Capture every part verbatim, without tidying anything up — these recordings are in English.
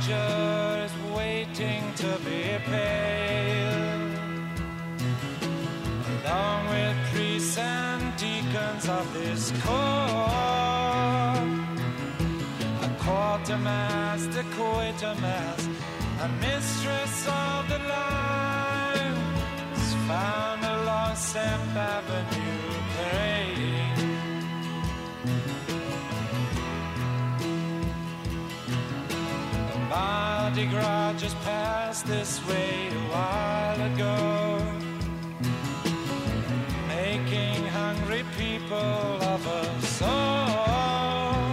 wager is waiting to be paid, along with priests and deacons of this court. A quartermaster, quatermass, a mistress of the line, is found along Saint Avenue praying. Mardi Gras just passed this way a while ago, making hungry people of us all.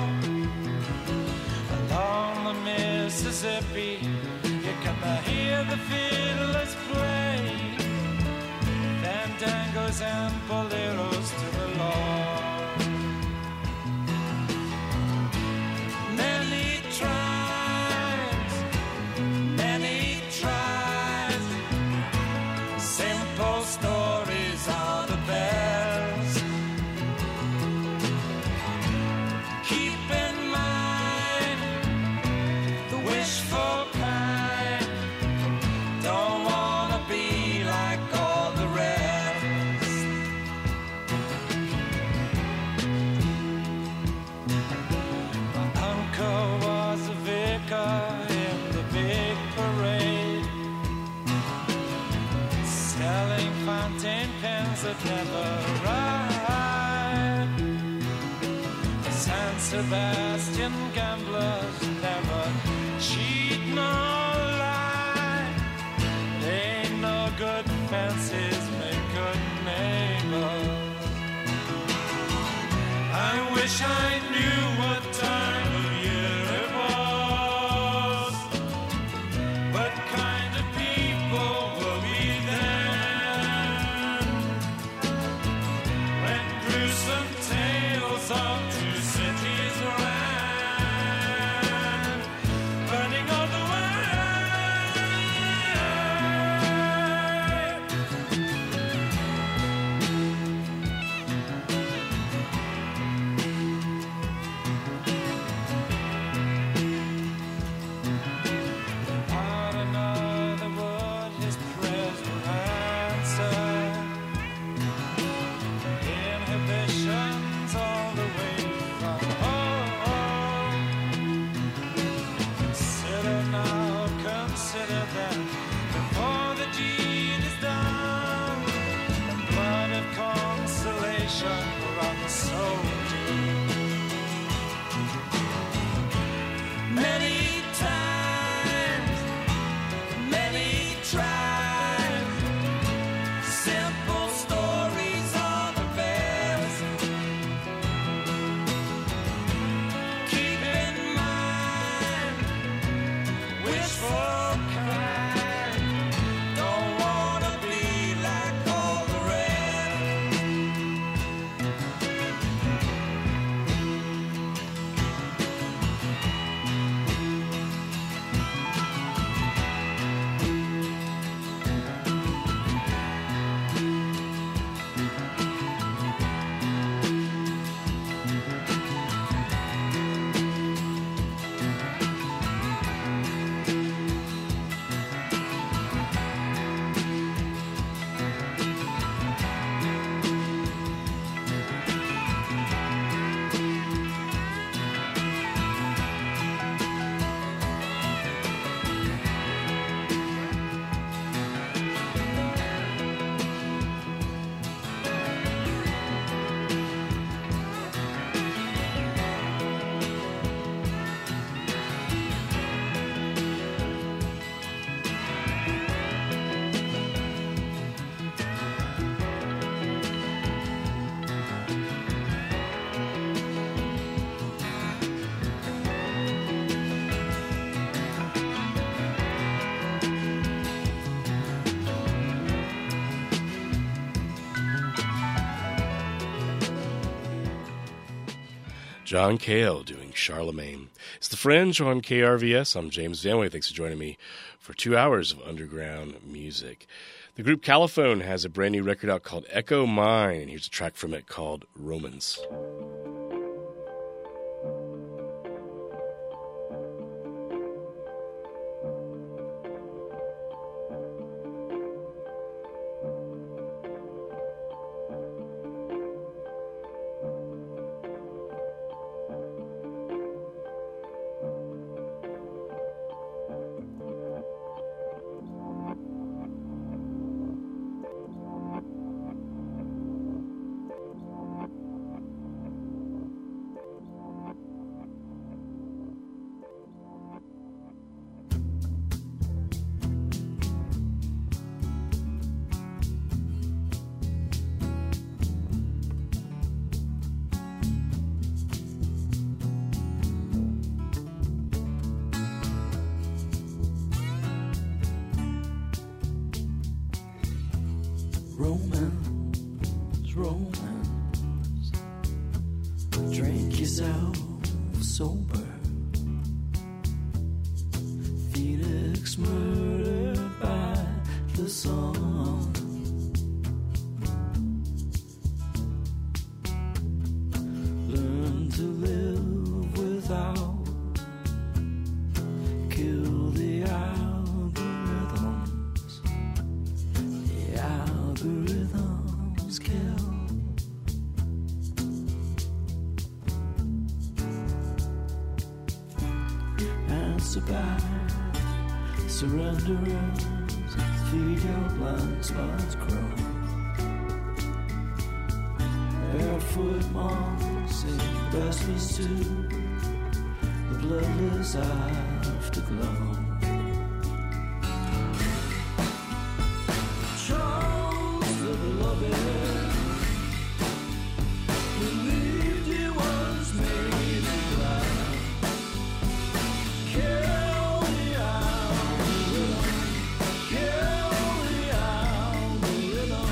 Along the Mississippi, you can hear the fiddlers play, fandangos and boleros to the Lord. Many tribes, many tribes, simple stories are the best. Keep in mind the wishful kind, don't wanna be like all the rest. My uncle was a vicar in the big parade, selling fountain pens that never ride. The San Sebastian gamblers never cheat nor lie. They ain't no good fancies make good neighbors. I wish I knew what time of year it was. What kind of people were we then? When gruesome tales of two cities ran, burning all the way. Not another word, his prayers were answered. Inhibitions all the way from home. Consider now, consider that, before the deed is done. The blood of consolation runs so deep. Many times, many tribes, simple stories are the best. Keep in mind, wishful kind, don't wanna be like all the rest. John Cale doing Charlemagne. It's The Fringe on K R V S. I'm James Vanway. Thanks for joining me for two hours of underground music. The group Caliphone has a brand new record out called Echo Mine, and here's a track from it called Romans. Romance, romance. Drink yourself sober. Felix murdered by the sun. Learn to live without. Kill the algorithms. The algorithms kill. Answer back, surrenderers. Feed your blind spots grow. Barefoot monks say restless too. The bloodless afterglow. Charles the Beloved believed he was made of glass. Kill the algorithm. Kill the algorithm.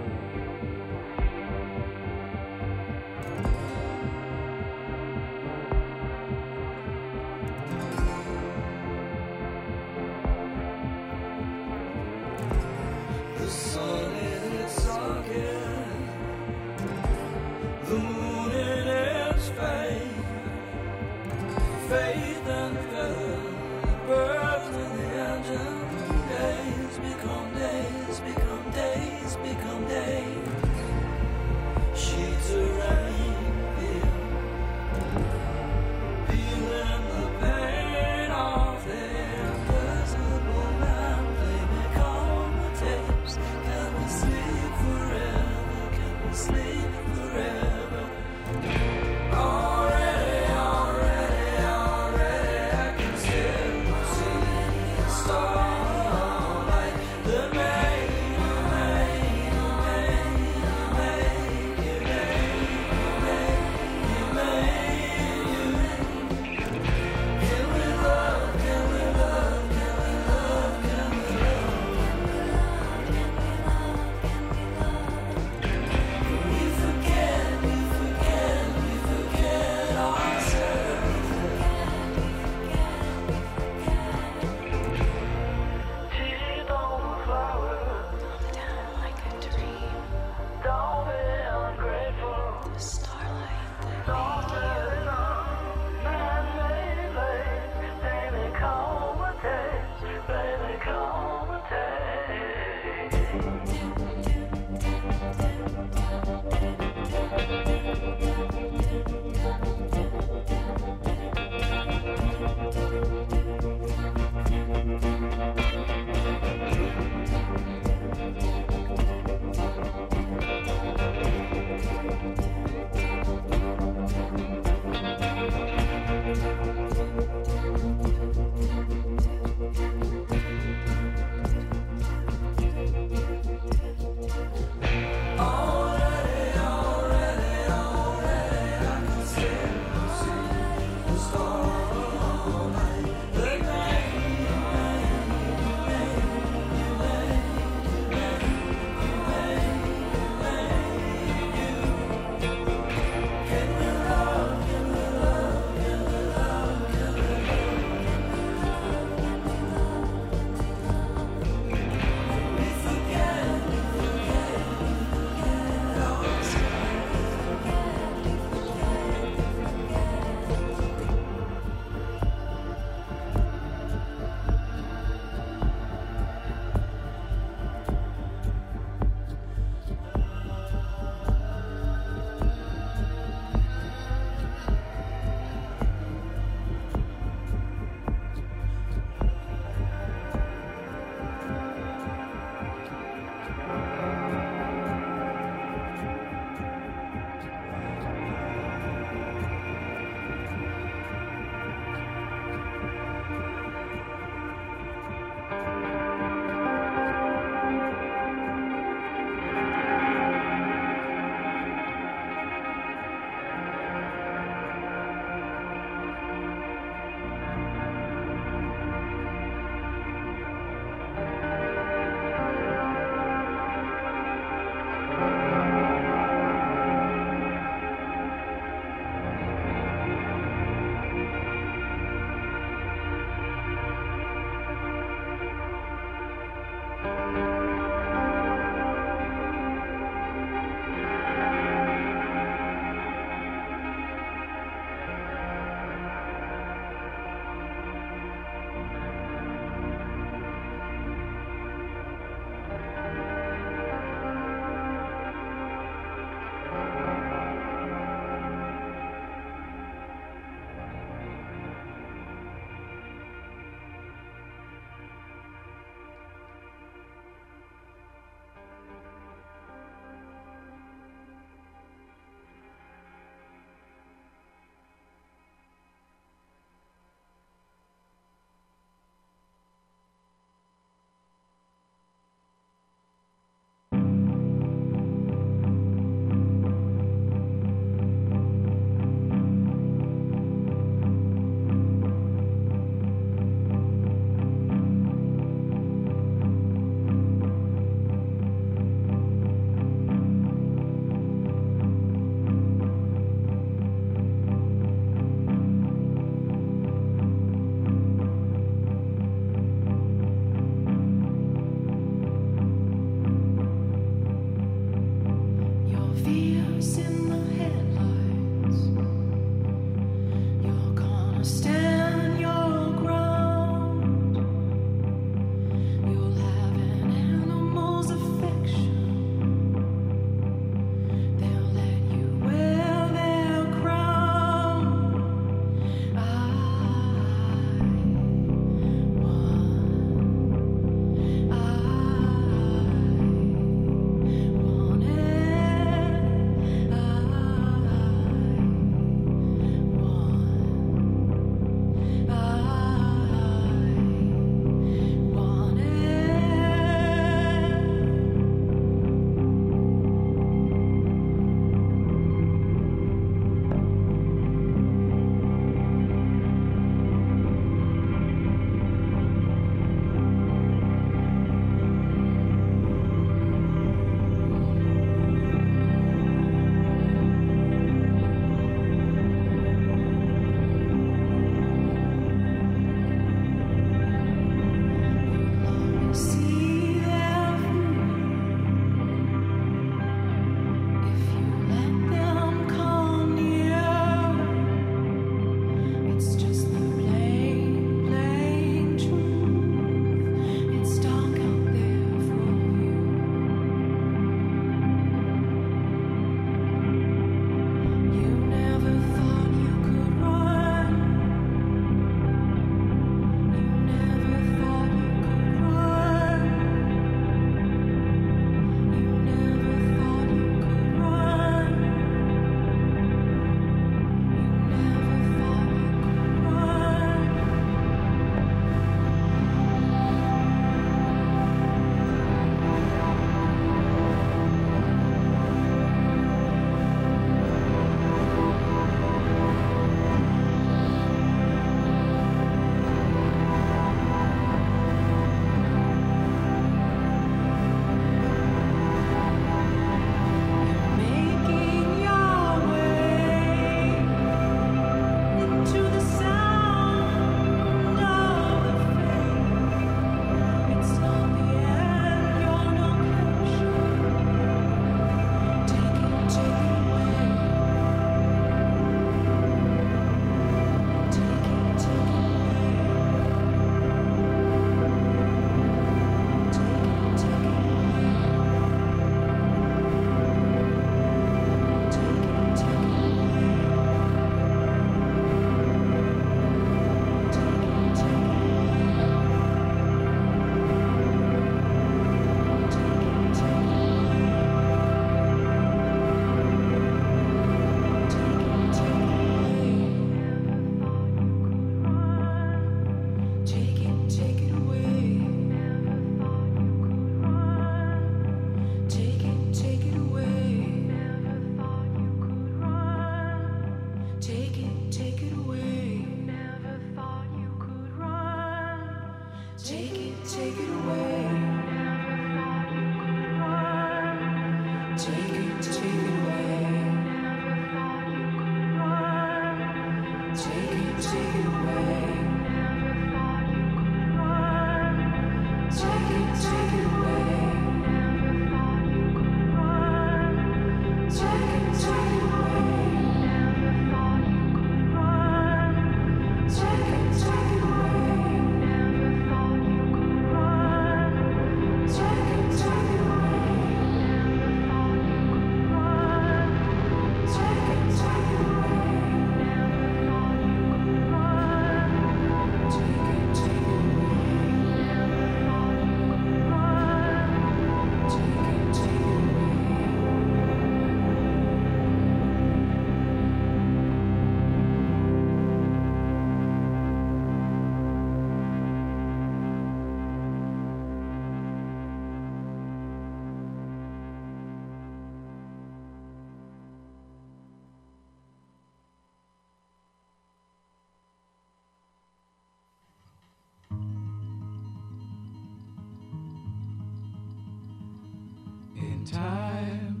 In time,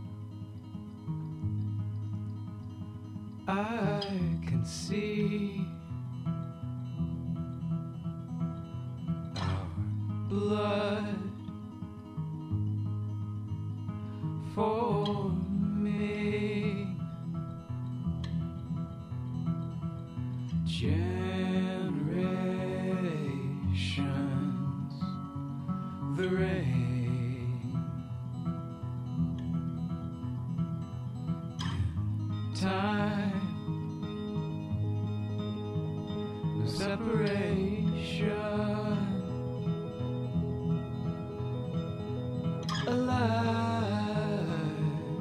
I can see our blood for me. Generations, the rain, time, no separation, alive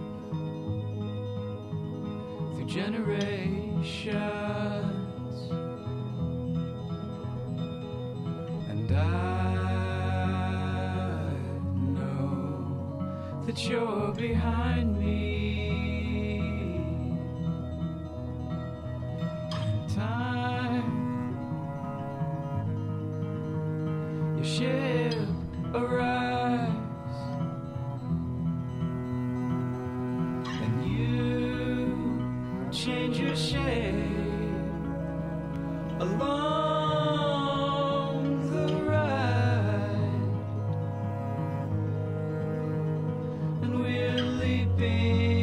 through generations, and I know that you're behind me. In time, your ship arrives, and you change your shape along the ride, and we're leaping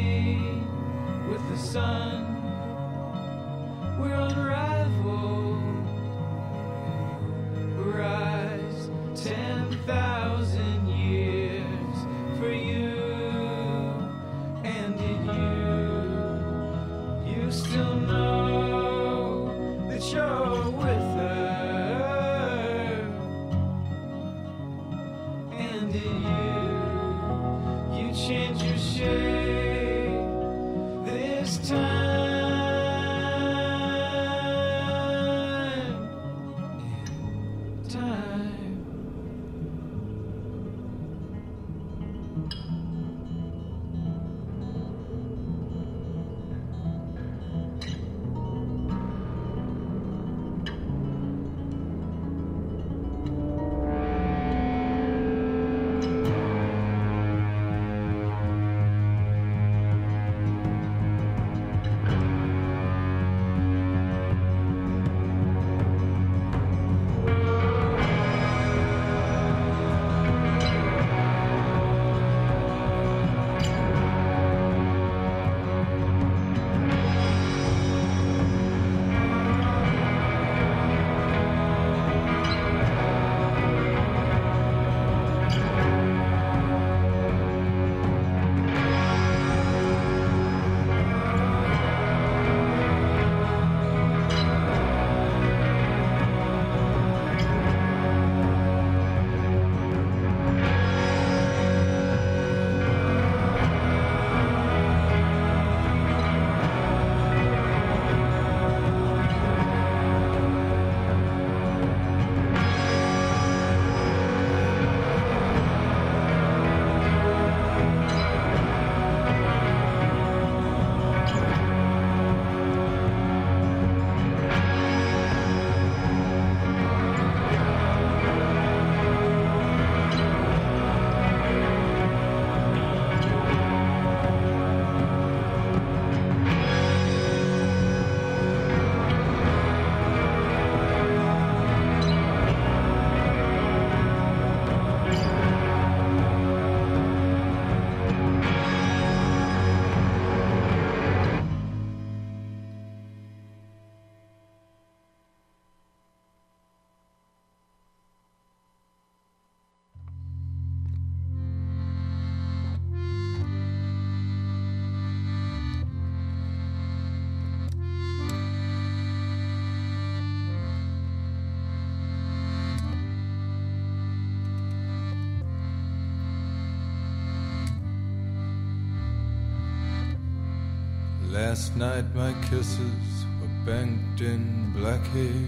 Last night my kisses were banked in black hair.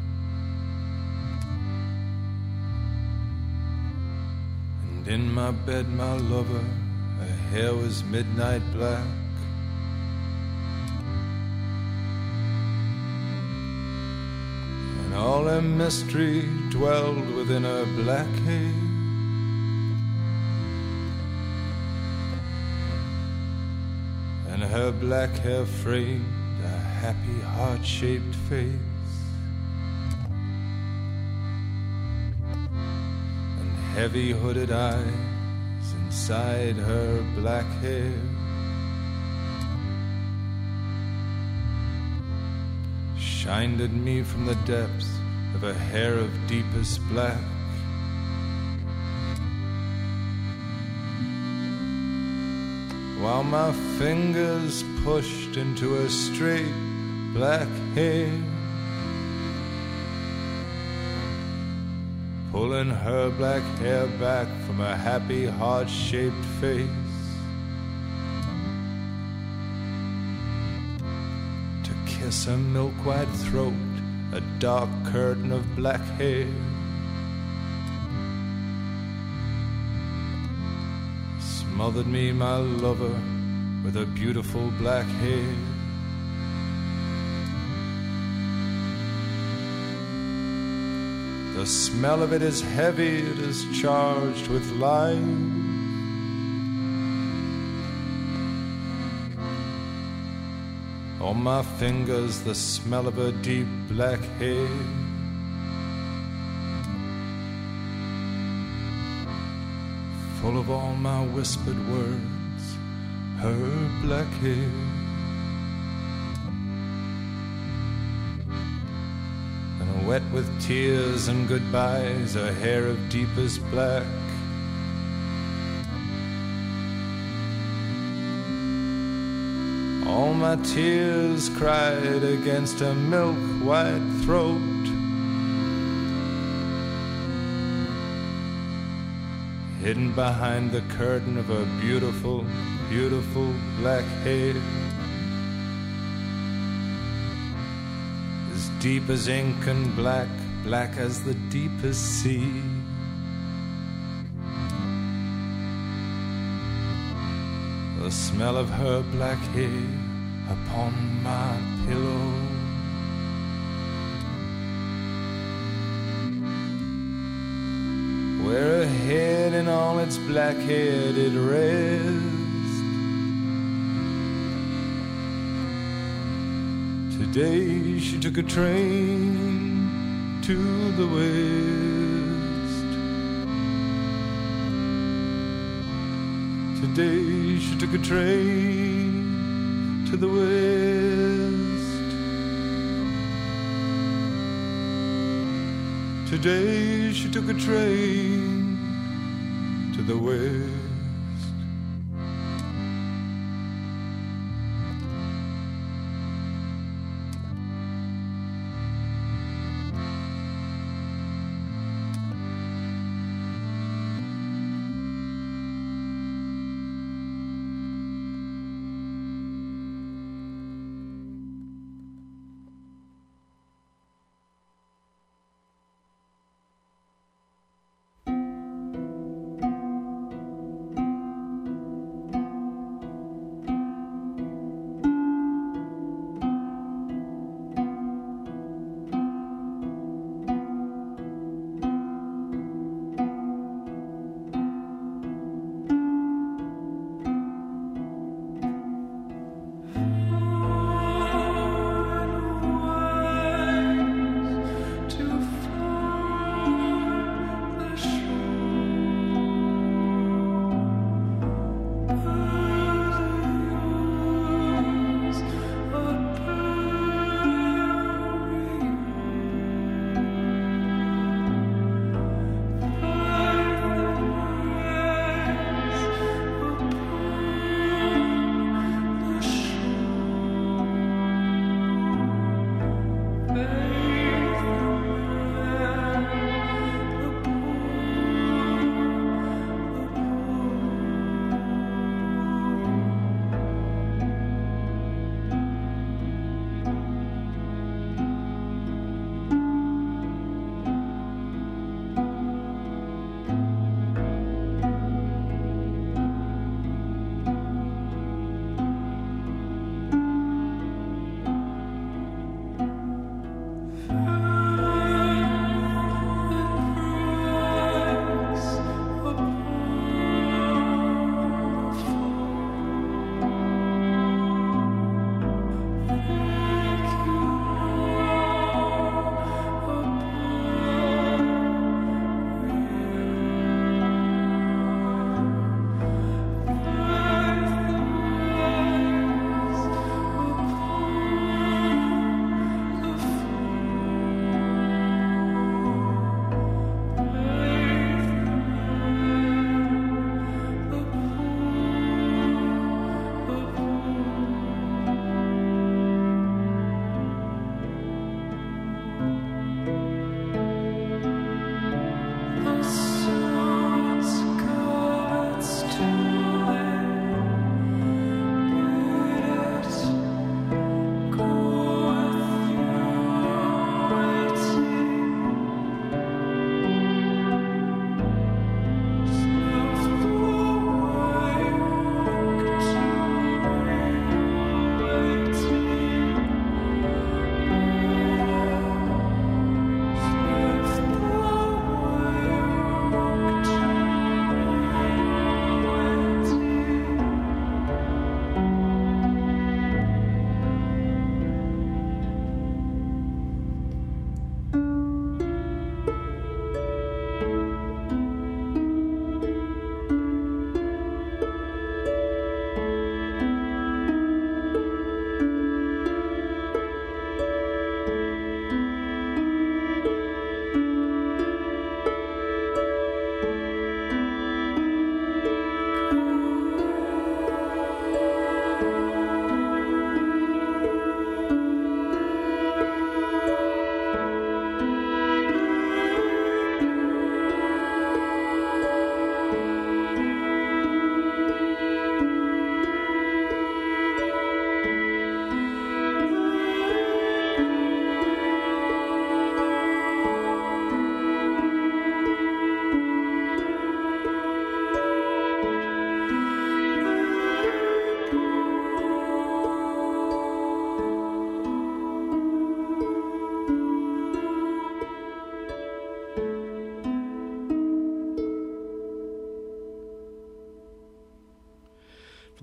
And in my bed my lover, her hair was midnight black. And all her mystery dwelled within her black hair. And her black hair framed a happy heart-shaped face. And heavy hooded eyes inside her black hair. Shined at me from the depths of a hair of deepest black. While my fingers pushed into her straight black hair, pulling her black hair back from her happy heart-shaped face. To kiss her milk-white throat, a dark curtain of black hair. Smothered me, my lover, with her beautiful black hair. The smell of it is heavy, it is charged with life. On my fingers, the smell of her deep black hair. Full of all my whispered words, her black hair. And wet with tears and goodbyes, her hair of deepest black. All my tears cried against her milk-white throat. Hidden behind the curtain of her beautiful, beautiful black hair. As deep as ink and black, black as the deepest sea. The smell of her black hair upon my pillow. Where her head in all its black hair did rest. Today she took a train to the west. Today she took a train to the west. Today she took a train to the west.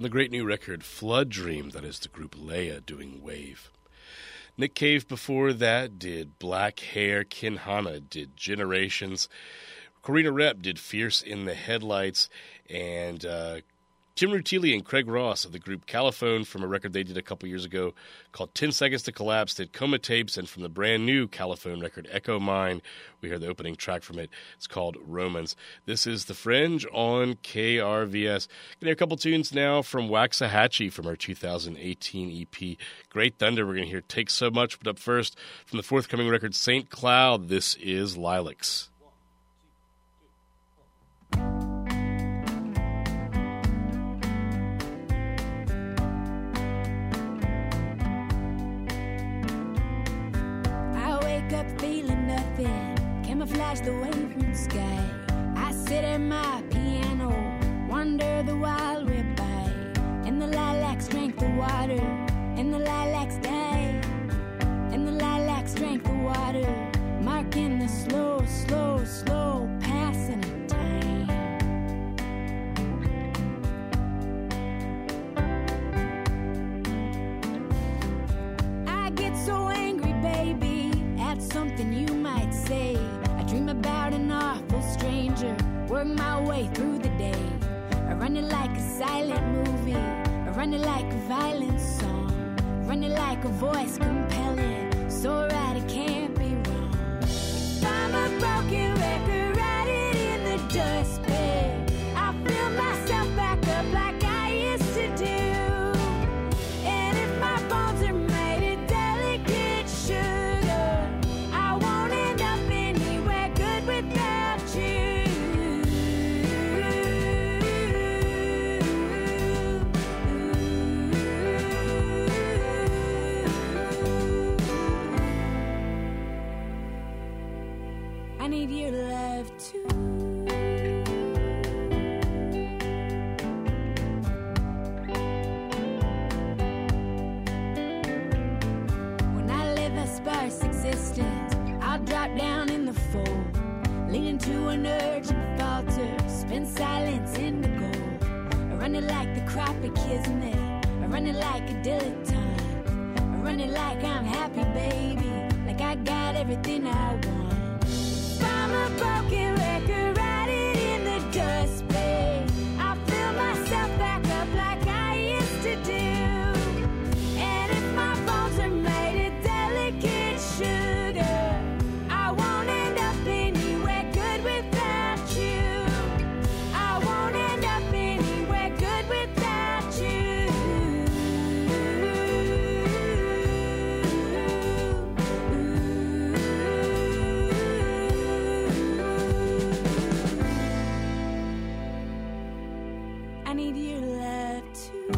the great new record Flood Dream, that is the group Leia doing Wave. Nick Cave before that did Black Hair. Ken Hanna did Generations. Corina Rep did Fierce in the Headlights. And uh, Tim Rutili and Craig Ross of the group Caliphone, from a record they did a couple years ago called ten seconds to Collapse, did Coma Tapes. And from the brand new Caliphone record Echo Mine, we heard the opening track from it. It's called Romans. This is The Fringe on K R V S. Gonna hear a couple tunes now from Waxahachie from our two thousand eighteen E P Great Thunder. We're going to hear Take So Much, but up first from the forthcoming record Saint Cloud, this is Lilacs. Up feeling nothing, camouflage the wavering sky. I sit at my piano, wonder the while we're by. And the lilacs drank the water, and the lilacs died. And the lilacs drank the water, marking the slow, slow, slow passing of time. I get so angry, baby, something you might say. I dream about an awful stranger, work my way through the day. I run it like a silent movie, I run it like a violent song, run it like a voice compelling, so right it can't be wrong. If I'm a broken record, write it in the dustbin. I fill myself back up like I used to do. And if my bones are made of delicate sugar, I need your love too. When I live a sparse existence, I'll drop down in the fold, lean into an urgent falter, spin silence into gold. I run it like the Crappie Kismet, I run it like a dilettante, I run it like I'm happy, baby, like I got everything I want. I'm a broken record, write it in the dustbin. I fill myself back up like I used to do. And if my bones are made of delicate sugar, I won't end up anywhere good without you. I won't end up anywhere good without you. I need your love too.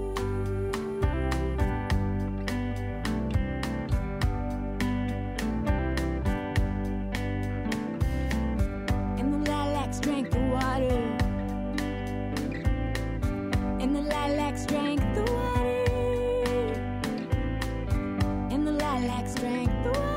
And the lilacs drank the water, and the lilacs drank the water, and the lilacs drank the water.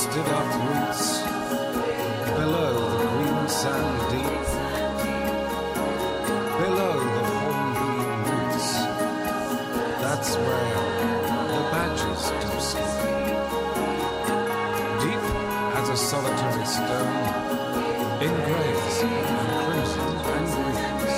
twisted up roots below the green sand deep, below the hornbeam roots. That's where the badgers do sleep. Deep as a solitary stone, in greys and crimson and greens,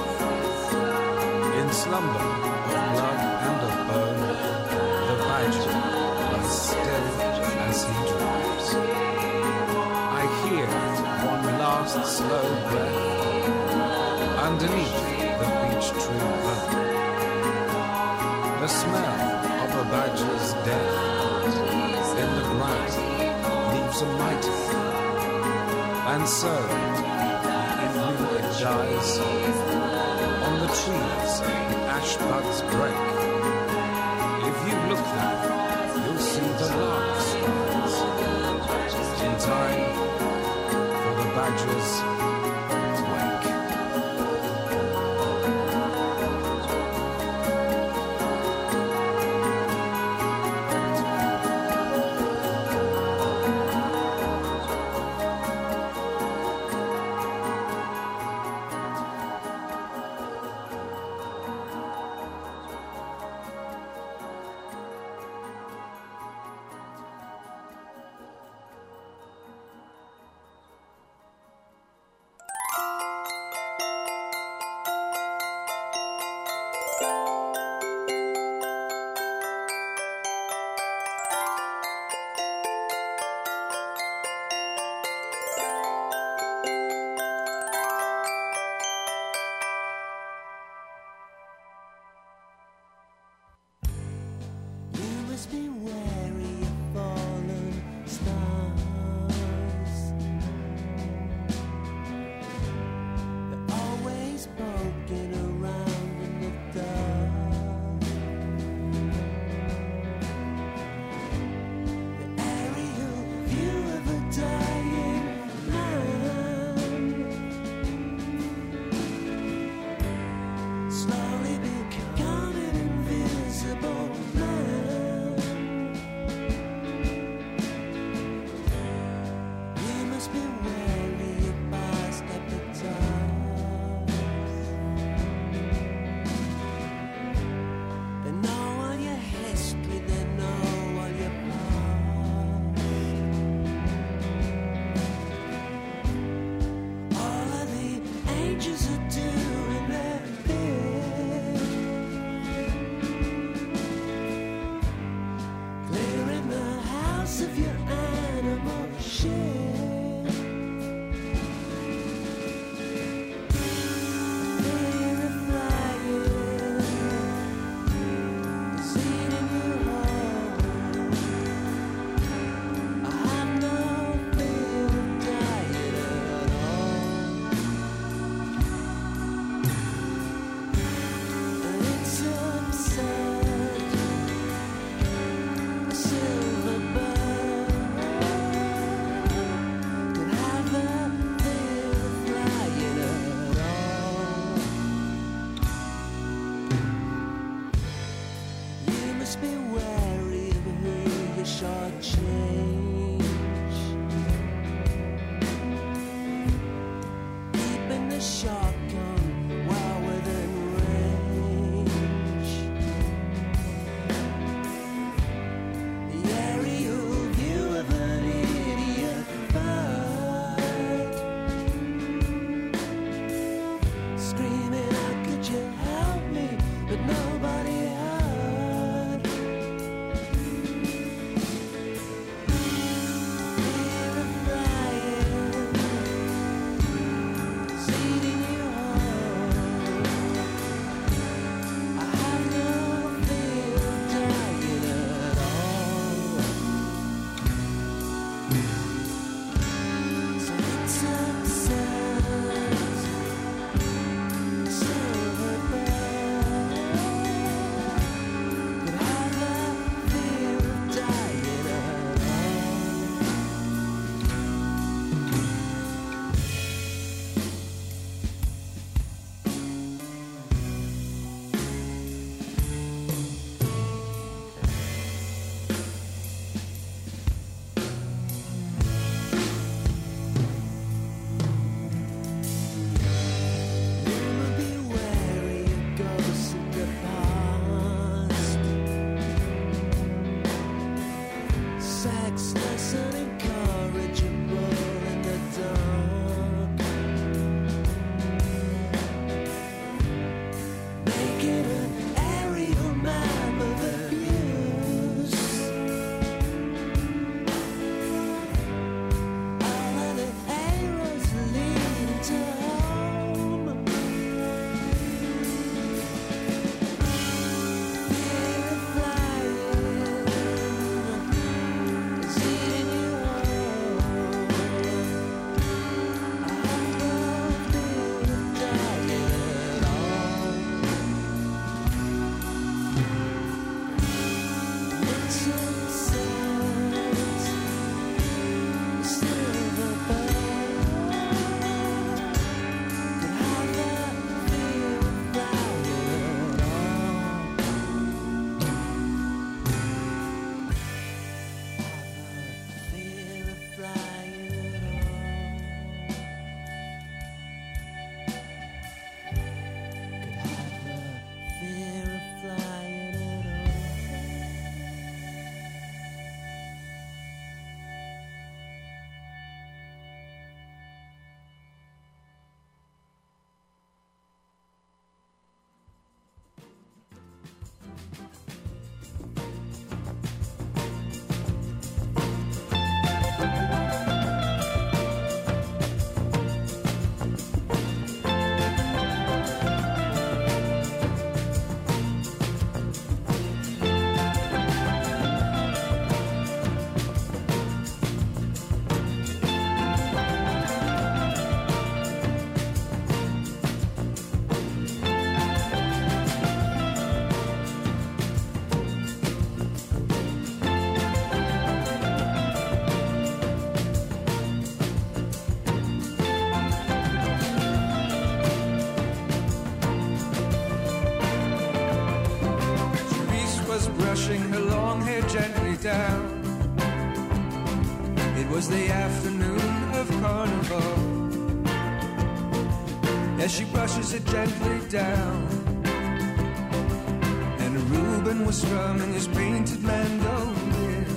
in slumber of blood and of bone, the badger lies still as he dreams. I hear one last slow breath underneath the beech tree bud. The smell of a badger's death in the ground leaves a mitre, and so the evening it dies. On the trees the ash buds break. If you look there, you'll see the larks rise in time for the badgers to wake. Be wary of fallen stars. They're always poking around in the dark. The aerial view of a dying man, slowly becoming invisible man. Be wary of past appetites. They know all your history, they know all your past. All of the angels are doing their bit, clearing the house of your animal shit. Be wary of who you shortchange, keeping the shotgun well within range. The aerial view of an idiot bird, screaming, how could you help me? But nobody heard. brushing her long hair gently down. It was the afternoon of Carnival. As she brushes it gently down, and Reuben was strumming his painted mandolin.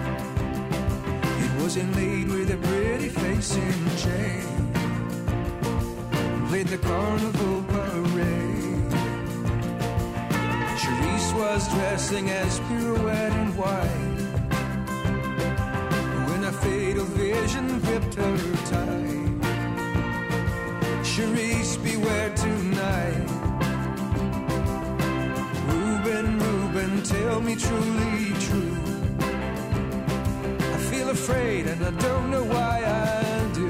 It was inlaid with a pretty face in chain, played the carnival parade. Cherise was dressing as pirouette in white, when a fatal vision gripped her tight. Cherise, beware tonight. Reuben, Reuben, tell me truly true. I feel afraid and I don't know why I do.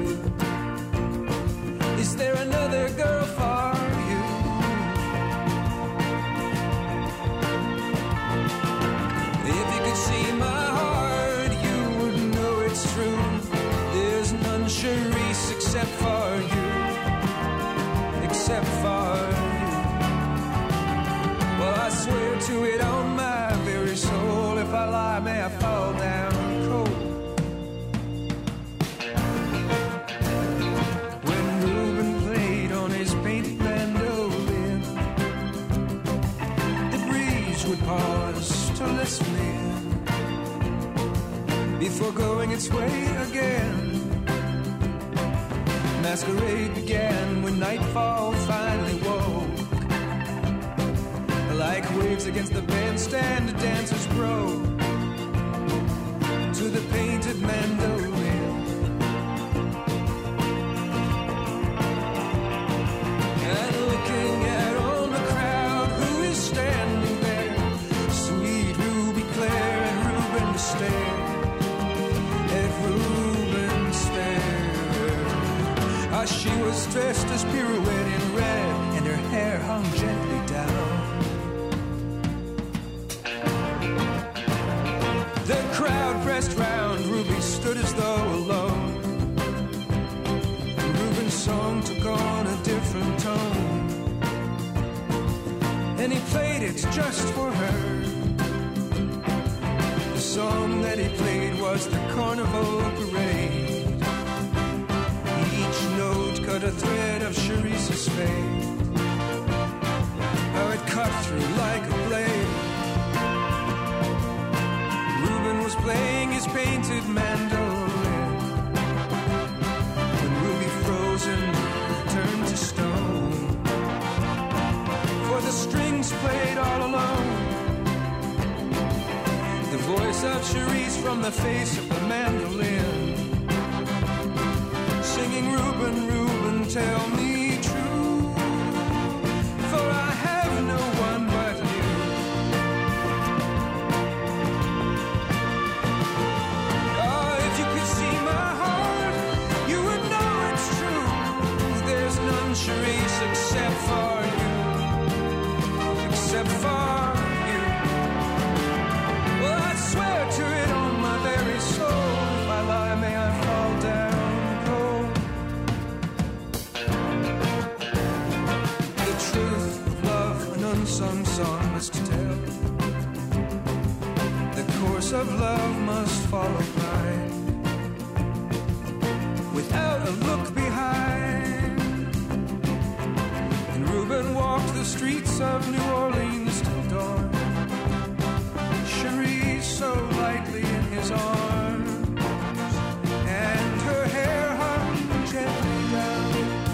Is there another girl for you? If you could see my heart, you would know it's true. There's none, Cherise, except for you. Except for you. Well, I swear to it on my very soul, if I lie, may I fall down cold. When Reuben played on his painted mandolin, the breeze would pause to listen in before going its way again. Masquerade began when nightfall finally woke. Like waves against the bandstand, the dancers broke to the painted mandolin. And looking at all the crowd who is standing there, sweet Ruby Claire and Reuben to stare at Reuben stare. Ah, she was dressed as pirouette in red, and her hair hung gently down. The crowd pressed round, Ruby stood as though alone. Reuben's song took on a different tone, and he played it just for her. The song that he played was the Carnival Parade. Each note cut a thread of Cherise's fate. Oh, it cut through like a blade. Reuben was playing his painted mandolin when Ruby, frozen, turned to stone. For the strings played all alone, the voice of Cherise from the face of the mandolin, singing, Reuben, Reuben, tell me true, for I have no one but you. Oh, if you could see my heart, you would know it's true. There's none, Cherise, except for you. Except for you. Well, I swear promise of love must follow right, without a look behind. And Reuben walked the streets of New Orleans till dawn, Cherie so lightly in his arms, and her hair hung gently down.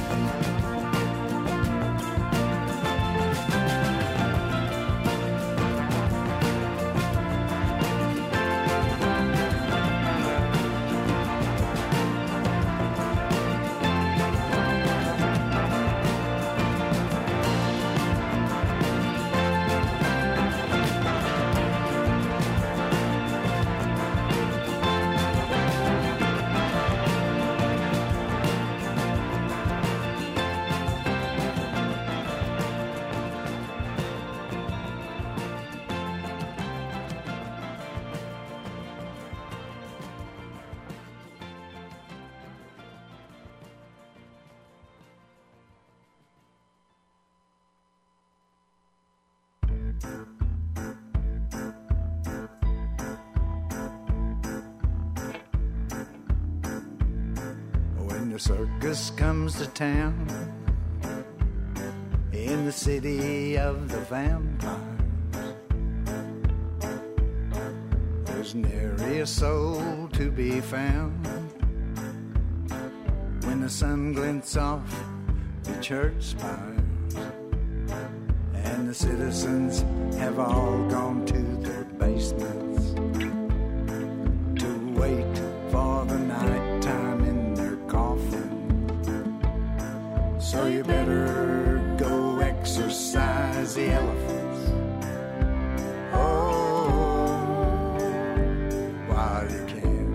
When the circus comes to town, in the city of the vampires, there's nary a soul to be found. When the sun glints off the church spires, and the citizens have all gone to their basements to wait for the night time in their coffin. So you better go exercise the elephants, oh, while you can.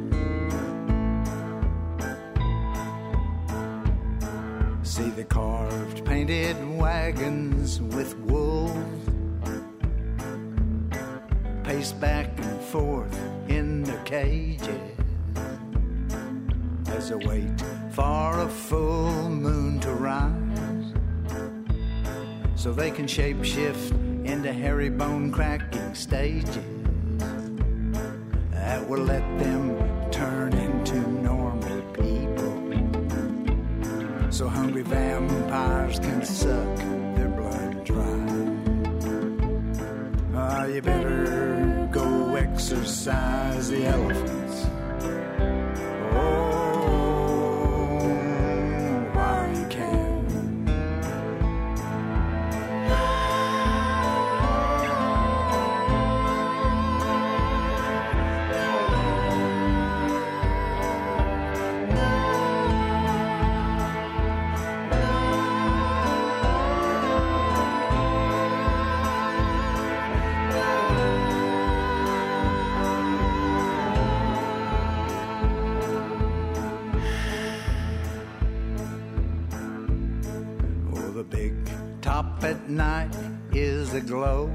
See the carved, painted wagons with wolves pace back and forth in their cages as they wait for a full moon to rise, so they can shapeshift into hairy bone cracking stages that will let them turn into normal people, so hungry vampires can suck their blood dry. Ah, you better go exercise the elephants, oh, while you can. At night is aglow.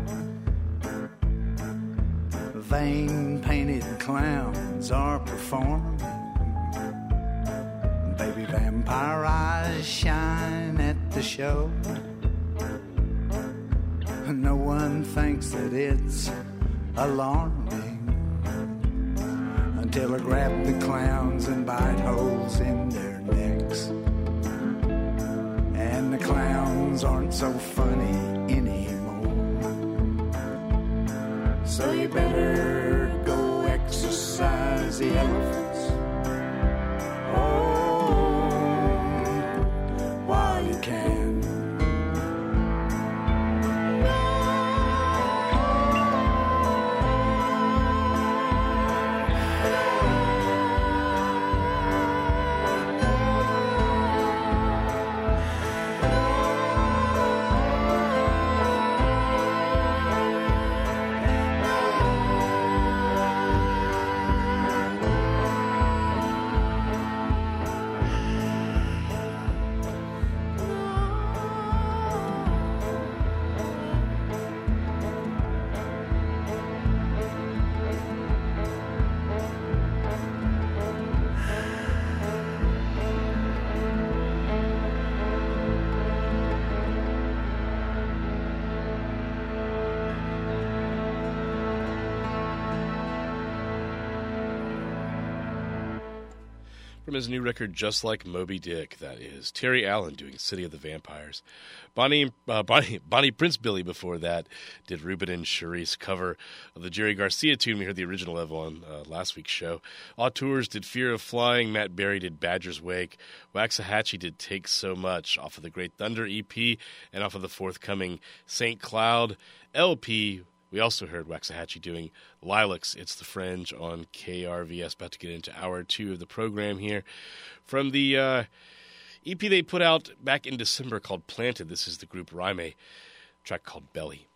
Vain painted clowns are performing. Baby vampire eyes shine at the show. No one thinks that it's alarming until I grab the clowns and bite holes in their necks. And the clowns aren't so funny anymore. So you better go exercise the elephants, oh, while you can. from his new record, Just Like Moby Dick, that is. Terry Allen doing City of the Vampires. Bonnie, uh, Bonnie, Bonnie Prince Billy before that did Ruben and Cherise cover of the Jerry Garcia tune. We heard the original of on uh, last week's show. Auteurs did Fear of Flying. Matt Berry did Badger's Wake. Waxahachie did Take So Much off of the Great Thunder E P and off of the forthcoming Saint Cloud L P. We also heard Waxahachie doing Lilacs, It's the Fringe on K R V S. About to get into hour two of the program here. From the uh, E P they put out back in December called Planted, this is the group Rhyme, track called Belly.